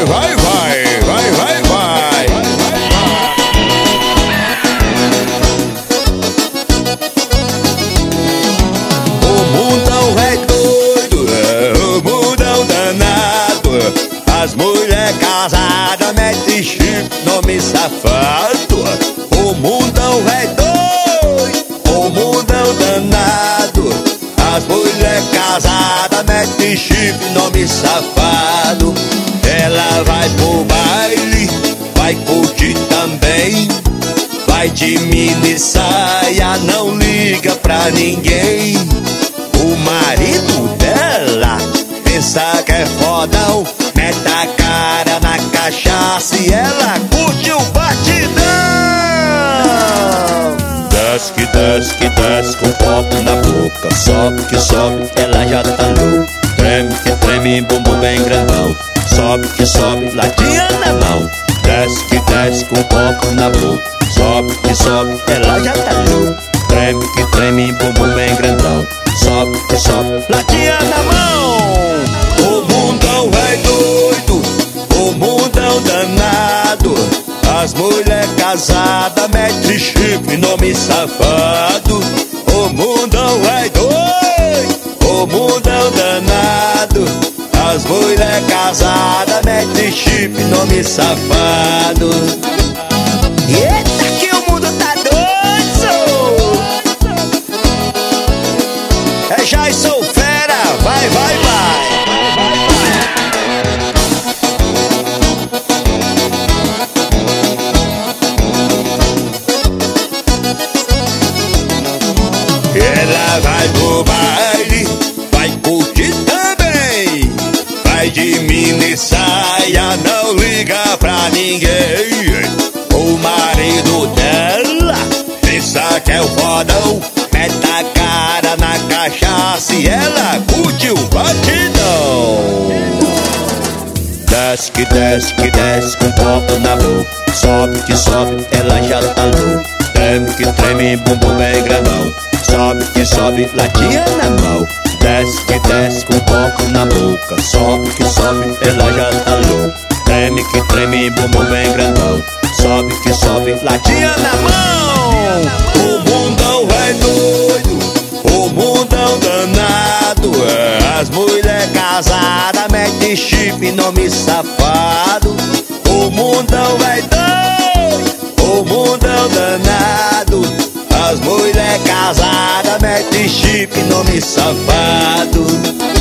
vai, vai, vai, vai, vai. O mundão é doido, o mundão danado. As mulheres casadas metem chip, nome safado. O mundão é doido, o mundão danado. As mulheres casadas metem chip, nome safado. Ela vai pro baile, vai curtir também. Vai de mini saia, não liga pra ninguém. O marido dela pensa que é fodão, mete a cara na cachaça e ela curte o batidão. Desce que desce que desce com o copo na boca. Sobe que sobe, ela já tá louca. Treme que treme, bumbum bem grandão. Sobe que sobe, latinha na mão. Desce que desce com o copo na boca. Sobe que sobe, ela já tá louca. Treme que treme, bumbum bem grandão. Sobe que sobe, latinha na mão. O mundão é doido, o mundão danado. As mulheres casadas metem chifre, nome safado. O mundão é doido, o mundão danado. As mulheres casadas metem chifre, nome safado. Eita que o mundo tá doido! É Jai sou fera, vai, vai, vai! Ela vai pro baile, vai curtir também. Vai de mini saia, não liga pra ninguém. O marido dela pensa que é o fodão, mete a cara na cachaça e ela curte o batidão. Desce que desce que desce com o copo na boca. Sobe que sobe, ela já tá louca. Treme que treme, bumbum bem grandão. Sobe que sobe, latinha na mão. Desce que desce com o copo na boca. Sobe que sobe, ela já tá louca. Treme que treme, bumbum bem grandão. Sobe que sobe, latinha na mão. O mundão é doido, o mundão danado. As mulheres casadas metem chifre, nome safado. O mundão é doido, o mundão danado. As mulheres casadas metem chifre, nome safado.